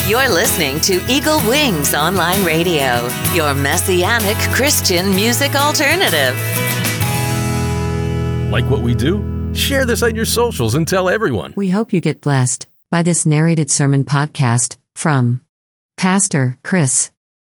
You're listening to Eagle Wings Online Radio, your messianic Christian music alternative. Like what we do? Share this on your socials and tell everyone. We hope you get blessed by this narrated sermon podcast from Pastor Chris.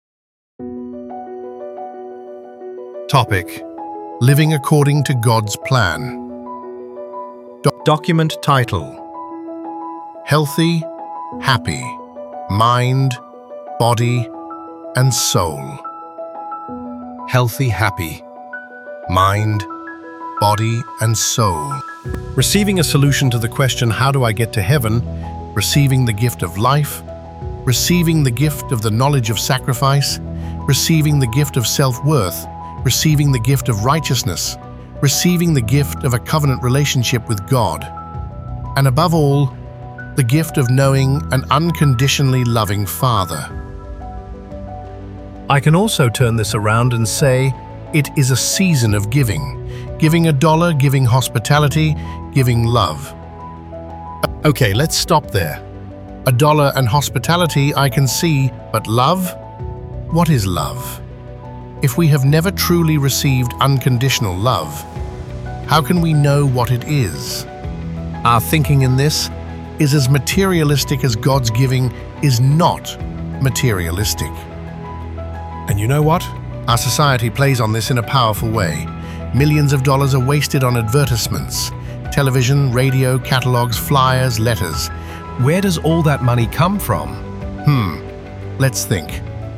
Topic: Living according to God's plan. Document title: Healthy, Happy, Mind, Body, and Soul. Healthy, happy, mind, body, and soul. Receiving a solution to the question, how do I get to heaven? Receiving the gift of life. Receiving the gift of the knowledge of sacrifice. Receiving the gift of self-worth. Receiving the gift of righteousness. Receiving the gift of a covenant relationship with God. And above all, the gift of knowing an unconditionally loving Father. I can also turn this around and say, it is a season of giving. Giving $1, giving hospitality, giving love. Okay, let's stop there. $1 and hospitality I can see, but love? What is love? If we have never truly received unconditional love, how can we know what it is? Our thinking in this is as materialistic as God's giving is not materialistic. And you know what? Our society plays on this in a powerful way. Millions of dollars are wasted on advertisements, television, radio, catalogs, flyers, letters. Where does all that money come from? Let's think.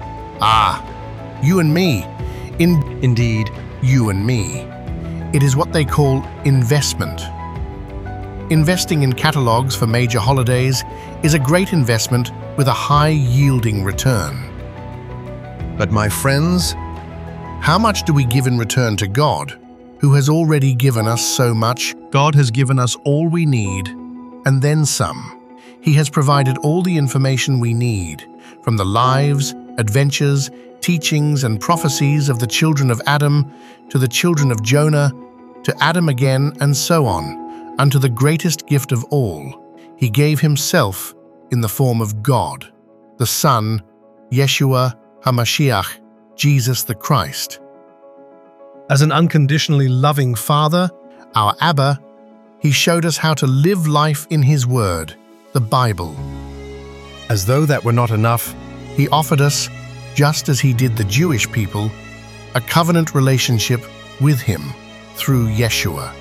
You and me. Indeed, you and me. It is what they call investment. Investing in catalogs for major holidays is a great investment with a high-yielding return. But my friends, how much do we give in return to God, who has already given us so much? God has given us all we need, and then some. He has provided all the information we need, from the lives, adventures, teachings, and prophecies of the children of Adam, to the children of Jonah, to Adam again, and so on, unto the greatest gift of all. He gave himself in the form of God, the Son, Yeshua HaMashiach, Jesus the Christ. As an unconditionally loving Father, our Abba, he showed us how to live life in his Word, the Bible. As though that were not enough, he offered us, just as he did the Jewish people, a covenant relationship with him through Yeshua.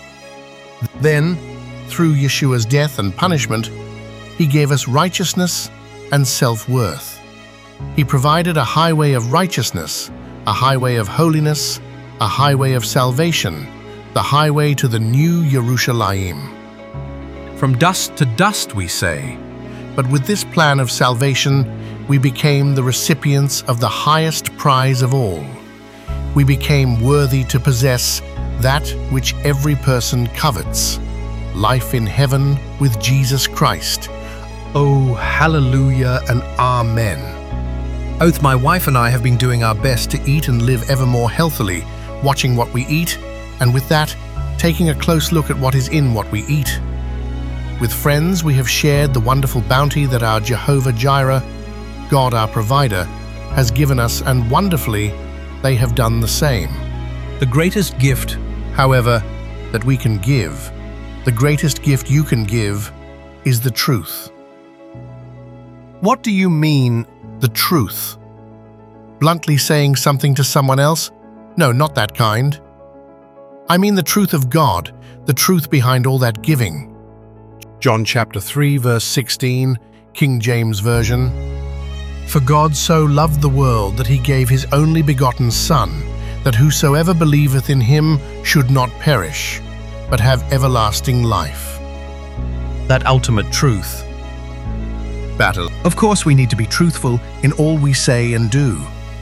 Then, through Yeshua's death and punishment, he gave us righteousness and self-worth. He provided a highway of righteousness, a highway of holiness, a highway of salvation, the highway to the new Yerushalayim. From dust to dust, we say. But with this plan of salvation, we became the recipients of the highest prize of all. We became worthy to possess that which every person covets, life in heaven with Jesus Christ. Oh, hallelujah and amen. Both my wife and I have been doing our best to eat and live ever more healthily, watching what we eat, and with that, taking a close look at what is in what we eat. With friends, we have shared the wonderful bounty that our Jehovah Jireh, God our provider, has given us, and wonderfully, they have done the same. The greatest gift, however, that we can give, the greatest gift you can give, is the truth. What do you mean, the truth? Bluntly saying something to someone else? No, not that kind. I mean the truth of God, the truth behind all that giving. John chapter 3, verse 16, King James Version. For God so loved the world that he gave his only begotten Son, that whosoever believeth in him should not perish, but have everlasting life. That ultimate truth. Battle. Of course we need to be truthful in all we say and do.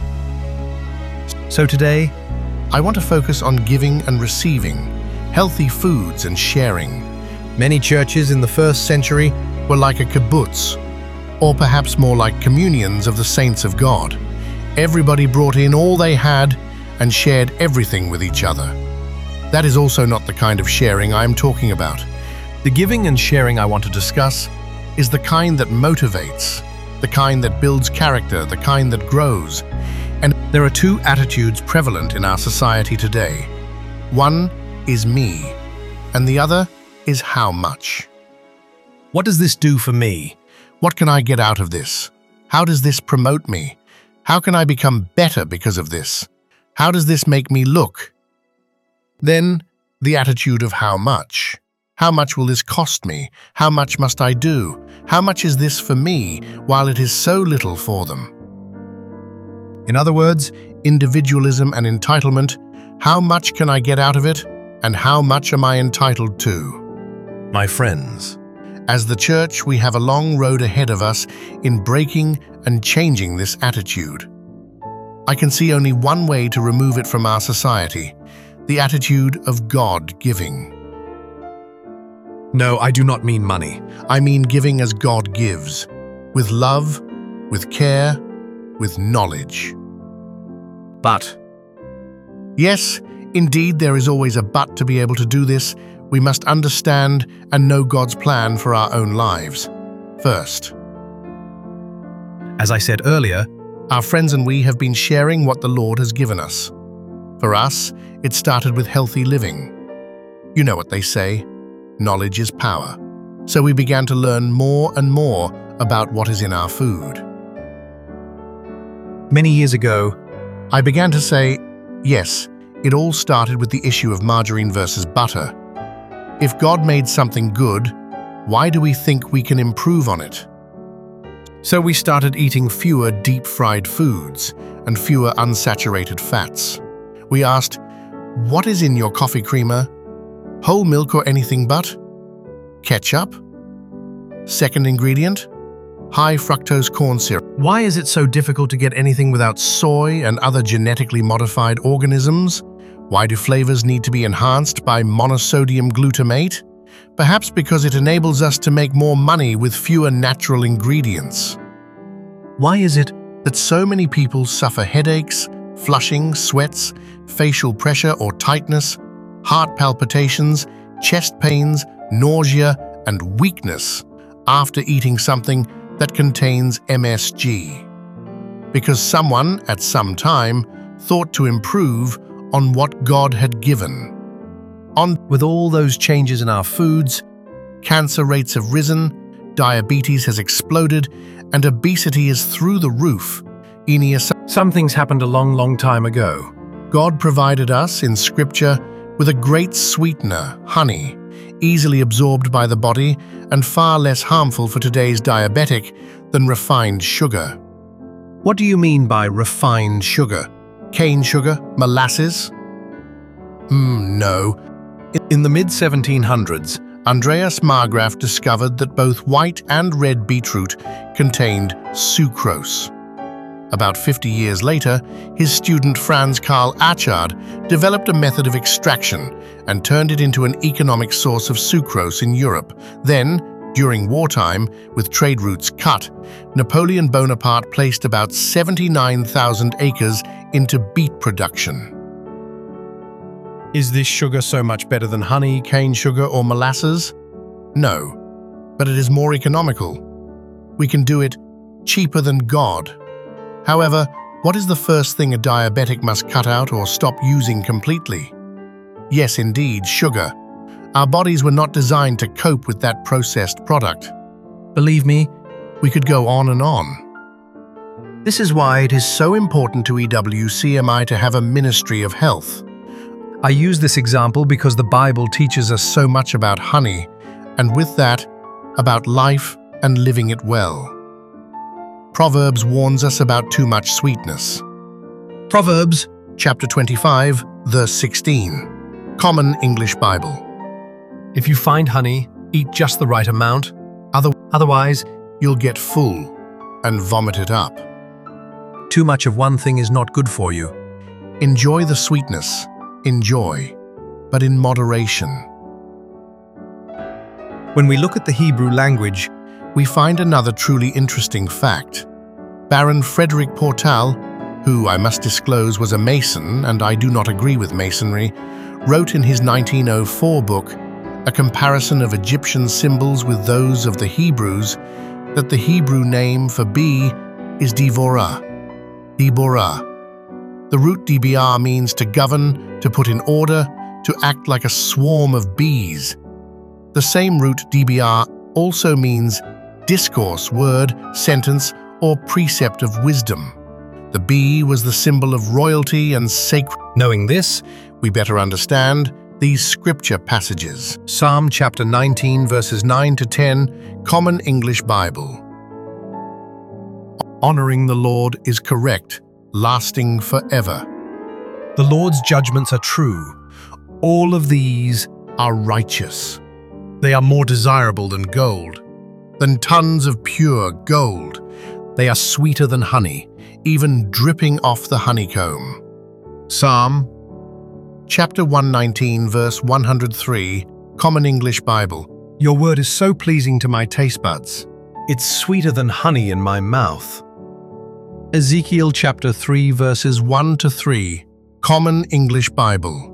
So today, I want to focus on giving and receiving, healthy foods and sharing. Many churches in the first century were like a kibbutz, or perhaps more like communions of the saints of God. Everybody brought in all they had and shared everything with each other. That is also not the kind of sharing I am talking about. The giving and sharing I want to discuss is the kind that motivates, the kind that builds character, the kind that grows. And there are two attitudes prevalent in our society today. One is me, and the other is how much. What does this do for me? What can I get out of this? How does this promote me? How can I become better because of this? How does this make me look? Then, the attitude of how much. How much will this cost me? How much must I do? How much is this for me, while it is so little for them? In other words, individualism and entitlement. How much can I get out of it, and how much am I entitled to? My friends, as the church, we have a long road ahead of us in breaking and changing this attitude. I can see only one way to remove it from our society: the attitude of God-giving. No, I do not mean money. I mean giving as God gives, with love, with care, with knowledge. But yes, indeed, there is always a but to be able to do this. We must understand and know God's plan for our own lives. First, as I said earlier, our friends and we have been sharing what the Lord has given us. For us, it started with healthy living. You know what they say, knowledge is power. So we began to learn more and more about what is in our food. Many years ago, I began to say, yes, it all started with the issue of margarine versus butter. If God made something good, why do we think we can improve on it? So we started eating fewer deep-fried foods and fewer unsaturated fats. We asked, what is in your coffee creamer? Whole milk or anything but? Ketchup? Second ingredient? High fructose corn syrup. Why is it so difficult to get anything without soy and other genetically modified organisms? Why do flavors need to be enhanced by monosodium glutamate? Perhaps because it enables us to make more money with fewer natural ingredients. Why is it that so many people suffer headaches, flushing, sweats, facial pressure or tightness, heart palpitations, chest pains, nausea, and weakness after eating something that contains MSG? Because someone, at some time, thought to improve on what God had given. With all those changes in our foods, cancer rates have risen, diabetes has exploded, and obesity is through the roof. Some things happened a long time ago. God provided us, in Scripture, with a great sweetener, honey, easily absorbed by the body and far less harmful for today's diabetic than refined sugar. What do you mean by refined sugar? Cane sugar? Molasses? No. In the mid-1700s, Andreas Marggraf discovered that both white and red beetroot contained sucrose. About 50 years later, his student Franz Karl Achard developed a method of extraction and turned it into an economic source of sucrose in Europe. Then, during wartime, with trade routes cut, Napoleon Bonaparte placed about 79,000 acres into beet production. Is this sugar so much better than honey, cane sugar, or molasses? No, but it is more economical. We can do it cheaper than God. However, what is the first thing a diabetic must cut out or stop using completely? Yes, indeed, sugar. Our bodies were not designed to cope with that processed product. Believe me, we could go on and on. This is why it is so important to EWCMI to have a ministry of health. I use this example because the Bible teaches us so much about honey, and with that, about life and living it well. Proverbs warns us about too much sweetness. Proverbs, chapter 25, verse 16. Common English Bible. If you find honey, eat just the right amount. Otherwise, you'll get full and vomit it up. Too much of one thing is not good for you. Enjoy the sweetness. Enjoy, but in moderation. When we look at the Hebrew language, we find another truly interesting fact. Baron Frederick Portal, who I must disclose was a Mason, and I do not agree with Masonry, wrote in his 1904 book a comparison of Egyptian symbols with those of the Hebrews, that the Hebrew name for bee is Devorah. Deborah. The root DBR means to govern, to put in order, to act like a swarm of bees. The same root DBR also means discourse, word, sentence, or precept of wisdom. The bee was the symbol of royalty and sacred. Knowing this, we better understand these scripture passages. Psalm chapter 19, verses 9 to 10, Common English Bible. Honoring the Lord is correct, lasting forever. The Lord's judgments are true. All of these are righteous. They are more desirable than gold, than tons of pure gold. They are sweeter than honey, even dripping off the honeycomb. Psalm chapter 119, verse 103, Common English Bible. Your word is so pleasing to my taste buds. It's sweeter than honey in my mouth. Ezekiel chapter 3, verses 1 to 3, Common English Bible.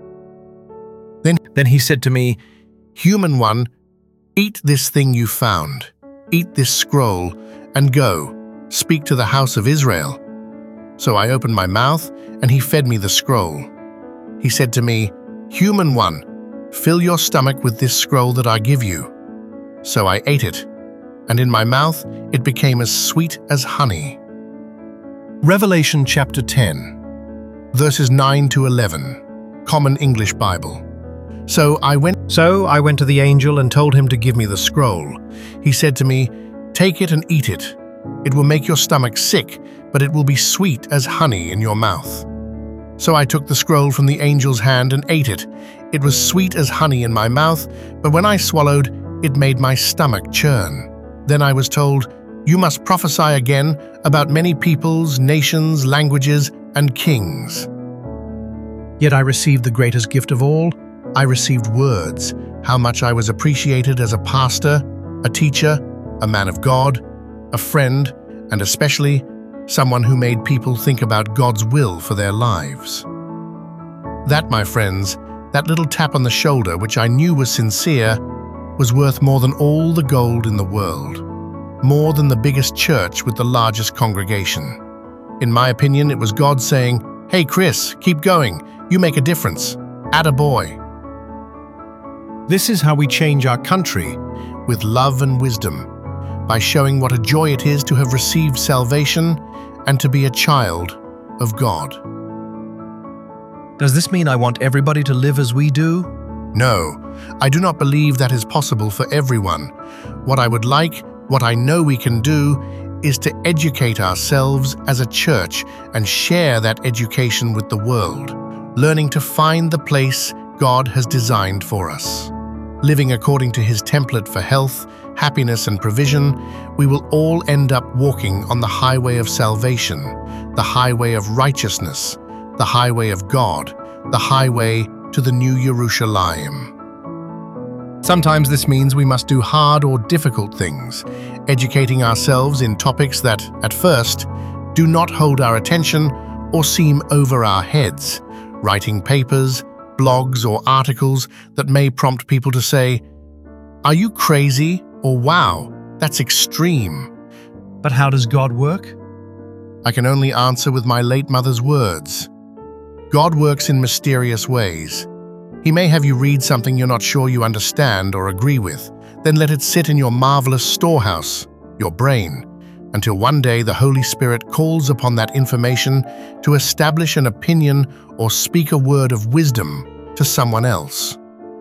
Then he said to me, Human one, eat this thing you found, eat this scroll, and go, speak to the house of Israel. So I opened my mouth, and he fed me the scroll. He said to me, Human one, fill your stomach with this scroll that I give you. So I ate it, and in my mouth it became as sweet as honey. Revelation chapter 10, verses 9 to 11, Common English Bible. So I went to the angel and told him to give me the scroll. He said to me, Take it and eat it. It will make your stomach sick, but it will be sweet as honey in your mouth. So I took the scroll from the angel's hand and ate it. It was sweet as honey in my mouth, but when I swallowed, it made my stomach churn. Then I was told, You must prophesy again about many peoples, nations, languages, and kings. Yet I received the greatest gift of all. I received words, how much I was appreciated as a pastor, a teacher, a man of God, a friend, and especially someone who made people think about God's will for their lives. That, my friends, that little tap on the shoulder, which I knew was sincere, was worth more than all the gold in the world, more than the biggest church with the largest congregation. In my opinion, it was God saying, Hey Chris, keep going, you make a difference, attaboy. This is how we change our country, with love and wisdom, by showing what a joy it is to have received salvation and to be a child of God. Does this mean I want everybody to live as we do? No, I do not believe that is possible for everyone. What I would like, what I know we can do, is to educate ourselves as a church and share that education with the world, learning to find the place God has designed for us. Living according to His template for health, happiness, and provision, we will all end up walking on the highway of salvation, the highway of righteousness, the highway of God, the highway to the New Jerusalem. Sometimes this means we must do hard or difficult things, educating ourselves in topics that, at first, do not hold our attention or seem over our heads, writing papers, blogs, or articles that may prompt people to say, Are you crazy? Or wow, that's extreme. But how does God work? I can only answer with my late mother's words. God works in mysterious ways. He may have you read something you're not sure you understand or agree with, then let it sit in your marvelous storehouse, your brain, until one day the Holy Spirit calls upon that information to establish an opinion or speak a word of wisdom to someone else.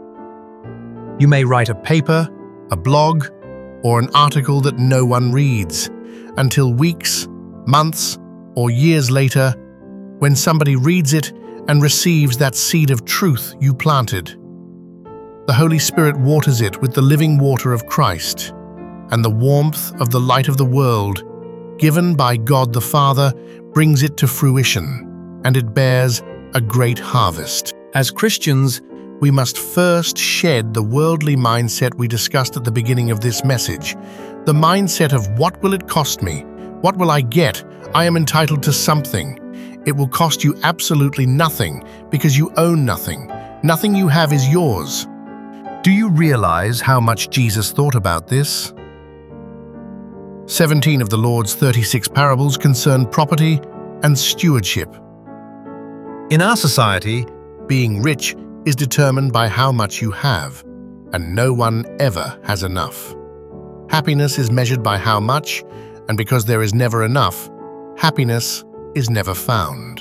You may write a paper, a blog, or an article that no one reads, until weeks, months, or years later, when somebody reads it and receives that seed of truth you planted. The Holy Spirit waters it with the living water of Christ, and the warmth of the light of the world, given by God the Father, brings it to fruition, and it bears a great harvest. As Christians, we must first shed the worldly mindset we discussed at the beginning of this message, the mindset of what will it cost me? What will I get? I am entitled to something. It will cost you absolutely nothing because you own nothing. Nothing you have is yours. Do you realize how much Jesus thought about this? 17 of the Lord's 36 parables concern property and stewardship. In our society, Being rich is determined by how much you have, and no one ever has enough. Happiness is measured by how much, and because there is never enough, happiness is never found.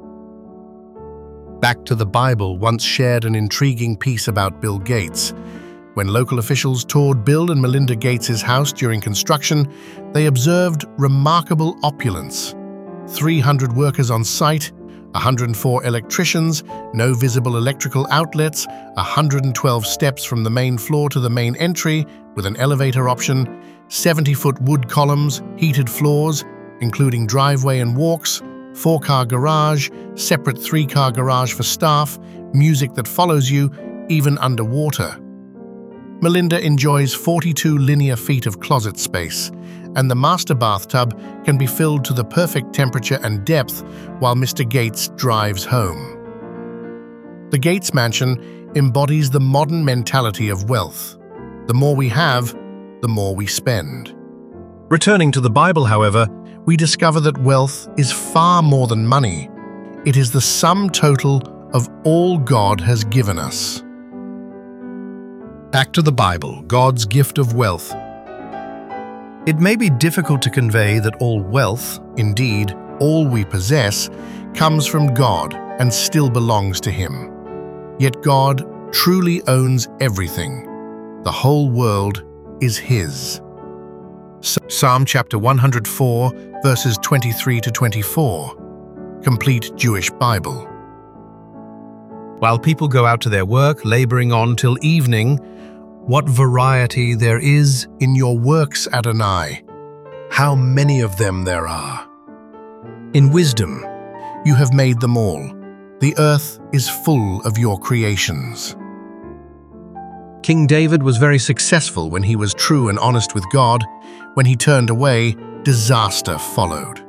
Back to the Bible once shared an intriguing piece about Bill Gates. When local officials toured Bill and Melinda Gates' house during construction, they observed remarkable opulence. 300 workers on site, 104 electricians, no visible electrical outlets, 112 steps from the main floor to the main entry with an elevator option, 70-foot wood columns, heated floors, including driveway and walks, 4-car garage, separate 3-car garage for staff, music that follows you, even underwater. Melinda enjoys 42 linear feet of closet space, and the master bathtub can be filled to the perfect temperature and depth while Mr. Gates drives home. The Gates Mansion embodies the modern mentality of wealth. The more we have, the more we spend. returning to the Bible, however, We discover that wealth is far more than money. It is the sum total of all God has given us. Back to the Bible, God's gift of wealth. it may be difficult to convey that all wealth, Indeed, all we possess comes from God and still belongs to Him. Yet God truly owns everything. The whole world is His. Psalm chapter 104, verses 23 to 24. Complete Jewish Bible. while people go out to their work, laboring on till evening, what variety there is! In your works, Adonai, how many of them there are. In wisdom, You have made them all. The earth is full of your creations. King David was very successful when he was true and honest with God. When he turned away, disaster followed.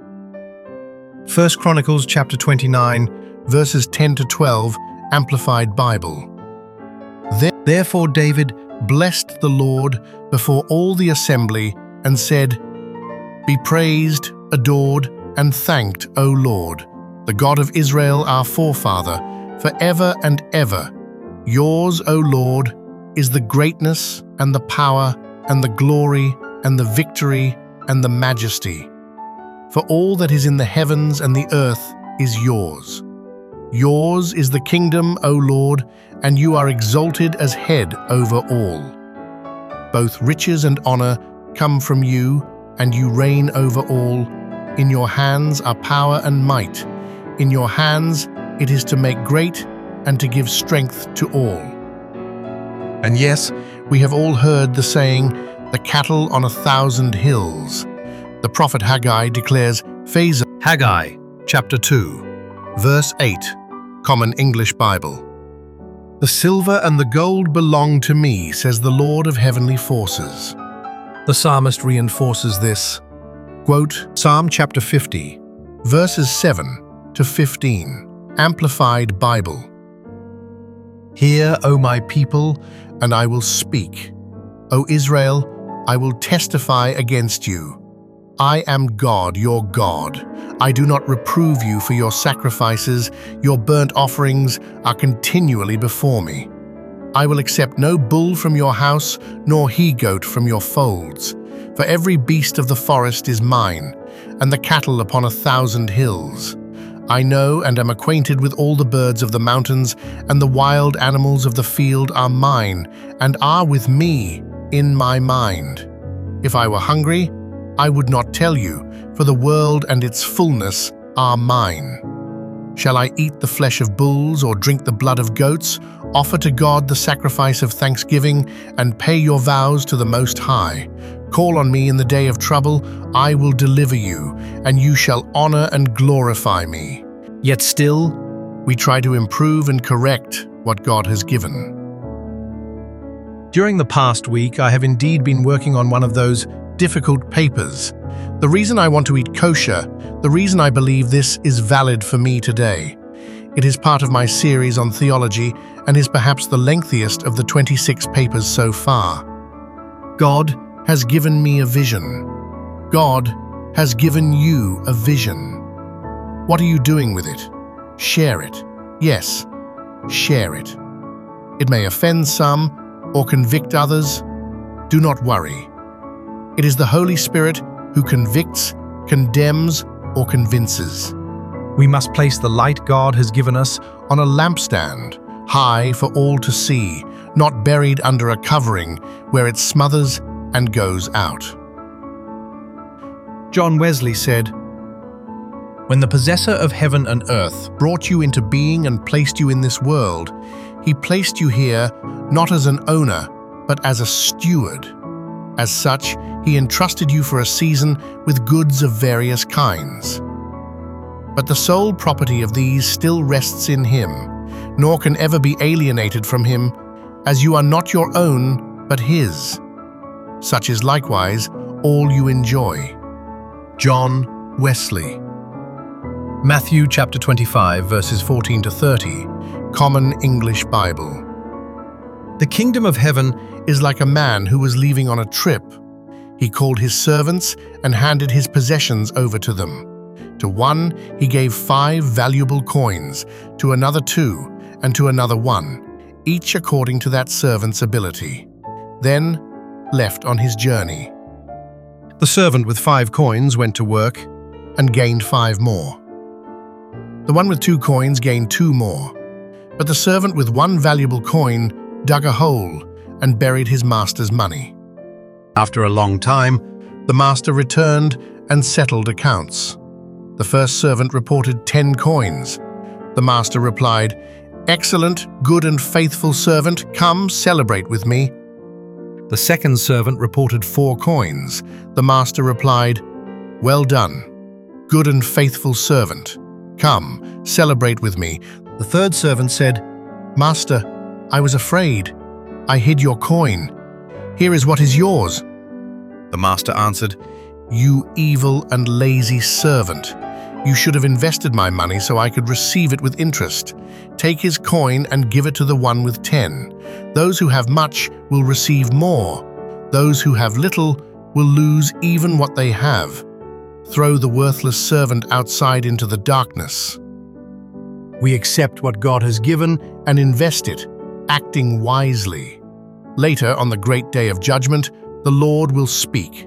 1 Chronicles chapter 29, Verses 10 to 12, Amplified Bible. Therefore David blessed the Lord before all the assembly and said, Be praised, adored, and thanked, O Lord, the God of Israel our forefather, forever and ever. Yours, O Lord, is the greatness and the power and the glory and the victory and the majesty. For all that is in the heavens and the earth is yours. Yours is the kingdom, O Lord, and you are exalted as head over all. Both riches and honor come from you, and you reign over all. In your hands are power and might. In your hands it is to make great and to give strength to all. And yes, we have all heard the saying, the cattle on 1,000 hills. The prophet Haggai declares, Haggai chapter 2, verse 8, Common English Bible. The silver and the gold belong to me, says the Lord of heavenly forces. the psalmist reinforces this. Quote, Psalm chapter 50, verses 7 to 15, Amplified Bible. Hear, O my people, and I will speak. O Israel, I will testify against you. I am God, your God. I do not reprove you for your sacrifices. Your burnt offerings are continually before me. I will accept no bull from your house, nor he-goat from your folds. For every beast of the forest is mine, and the cattle upon 1,000 hills. I know and am acquainted with all the birds of the mountains, and the wild animals of the field are mine, and are with me in my mind. If I were hungry, I would not tell you, for the world and its fullness are mine. Shall I eat the flesh of bulls or drink the blood of goats? Offer to God the sacrifice of thanksgiving and pay your vows to the Most High. Call on me in the day of trouble, I will deliver you, and you shall honor and glorify me. Yet still, We try to improve and correct what God has given. during the past week, I have indeed been working on one of those Difficult papers. The reason I want to eat kosher, the reason I believe this is valid for me today. It is part of my series on theology and is perhaps the lengthiest of the 26 papers so far. God has given me a vision. God has given you a vision. What are you doing with it? Share it. Yes, share it. It may offend some or convict others. Do not worry. It is the Holy Spirit who convicts, condemns, or convinces. We must place the light God has given us On a lampstand, high for all to see, not buried under a covering where it smothers and goes out. John Wesley said, "When the possessor of heaven and earth Brought you into being and placed you in this world, he placed you here not as an owner, but as a steward. As such, he entrusted you for a season with goods of various kinds. But the sole property of these still rests in him, nor can ever be alienated from him, as you are not your own, but his. Such is likewise all you enjoy." John Wesley. Matthew chapter 25, verses 14 to 30, Common English Bible. "The kingdom of heaven Is like a man who was leaving on a trip. He called his servants and handed his possessions over to them. To one he gave 5 valuable coins, to another 2, and to another 1, each according to that servant's ability. Then left on his journey. The servant with 5 coins went to work And gained 5 more. The one with 2 coins gained 2 more. But the servant with 1 valuable coin dug a hole and buried his master's money. After a long time, the master returned and settled accounts. The first servant reported 10 coins. The master replied, "Excellent, good and faithful servant, come celebrate with me." The second servant reported 4 coins. The master replied, "Well done, good and faithful servant. Come, celebrate with me." The third servant said, "Master, I was afraid. I hid your coin. Here is what is yours." The master answered, "You evil and lazy servant. You should have invested my money so I could receive it with interest. Take his coin and give it to the one with 10. Those who have much will receive more. Those who have little will lose even what they have. Throw the worthless servant outside into the darkness." We accept what God has given and invest it, acting wisely. Later, on the great day of judgment, the Lord will speak.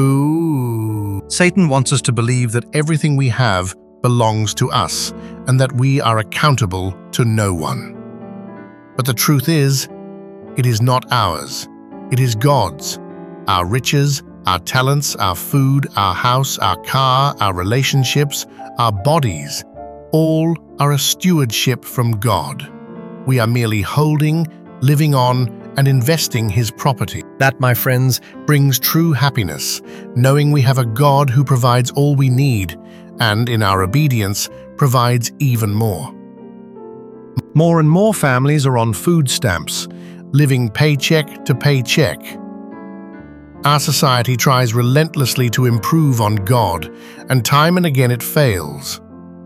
Ooh. Satan wants us to believe that everything we have belongs to us and that we are accountable to no one. But the truth is, it is not ours. It is God's. Our riches, our talents, our food, our house, our car, our relationships, our bodies, all are a stewardship from God. We are merely holding, living on, and investing His property. That, my friends, brings true happiness, knowing we have a God who provides all we need, and in our obedience, provides even more. More and more families are on food stamps, living paycheck to paycheck. Our society tries relentlessly to improve on God, and time and again it fails.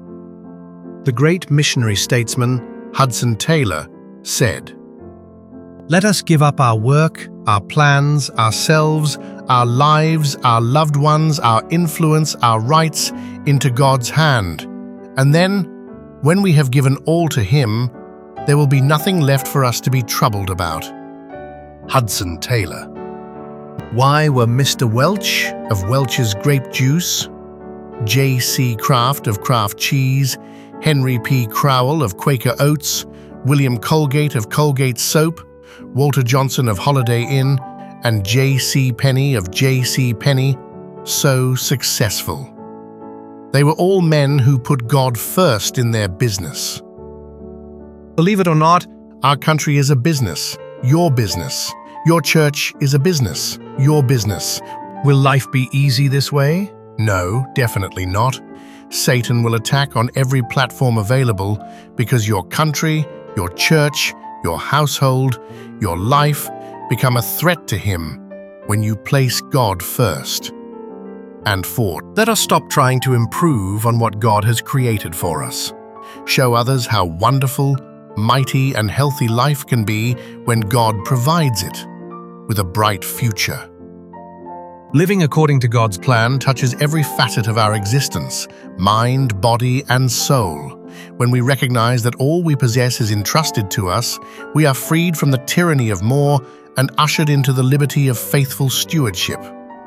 The great missionary statesman, Hudson Taylor, said, "Let us give up our work, our plans, ourselves, our lives, our loved ones, our influence, our rights into God's hand, and then, when we have given all to Him, there will be nothing left for us to be troubled about." Hudson Taylor. Why were Mr. Welch of Welch's Grape Juice, J.C. Kraft of Kraft Cheese, Henry P. Crowell of Quaker Oats, William Colgate of Colgate Soap, Walter Johnson of Holiday Inn, and J.C. Penney of J.C. Penney so successful? They were all men who put God first in their business. Believe it or not, our country is a business, your business. Your church is a business, your business. Will life be easy this way? No, definitely not. Satan will attack on every platform available because your country, your church, your household, your life become a threat to him when you place God first. And fourth, let us stop trying to improve on what God has created for us. Show others how wonderful, mighty, and healthy life can be when God provides it, with a bright future. Living according to God's Plan touches every facet of our existence, mind, body, and soul. When we recognize that all we possess is entrusted to us, we are freed from the tyranny of more and ushered into the liberty of faithful stewardship.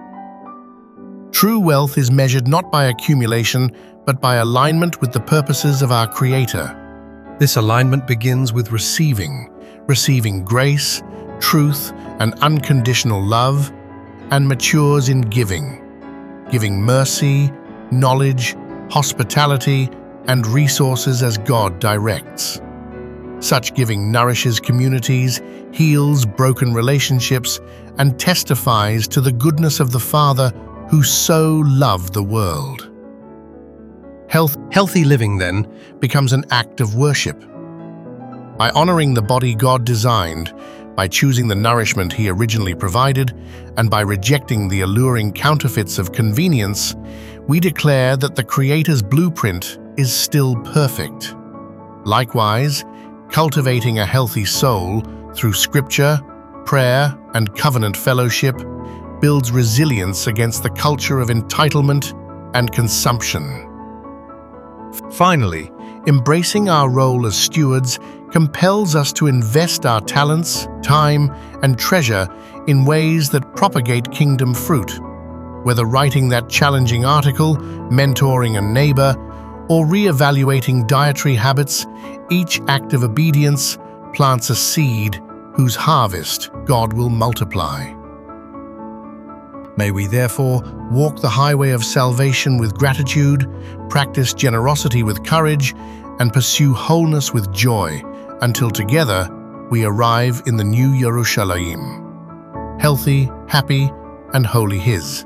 True wealth is measured not by accumulation, but by alignment with the purposes of our Creator. This alignment begins with receiving grace, truth, and unconditional love, and matures in giving mercy, knowledge, hospitality, and resources as God directs. Such giving nourishes communities, heals broken relationships, and testifies to the goodness of the Father who so loved the world. Healthy living, then, becomes an act of worship. By honoring the body God designed, by choosing the nourishment He originally provided, and by rejecting the alluring counterfeits of convenience, we declare that the Creator's blueprint is still perfect. Likewise, cultivating a healthy soul through scripture, prayer, and covenant fellowship builds resilience against the culture of entitlement and consumption. Finally, embracing our role as stewards compels us to invest our talents, time, and treasure in ways that propagate kingdom fruit. Whether writing that challenging article, mentoring a neighbor, or re-evaluating dietary habits, each act of obedience plants a seed whose harvest God will multiply. May we therefore walk the highway of salvation with gratitude, practice generosity with courage, and pursue wholeness with joy, until together we arrive in the new Jerusalem, healthy, happy, and wholly His.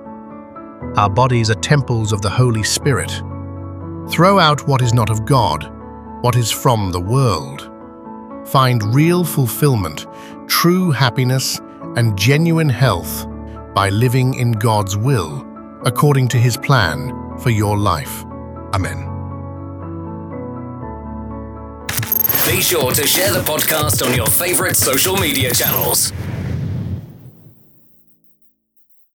Our bodies are temples of the Holy Spirit. Throw out what is not of God, what is from the world. Find real fulfillment, true happiness, and genuine health by living in God's will, according to His plan for your life. Amen. Be sure to share the podcast on your favorite social media channels.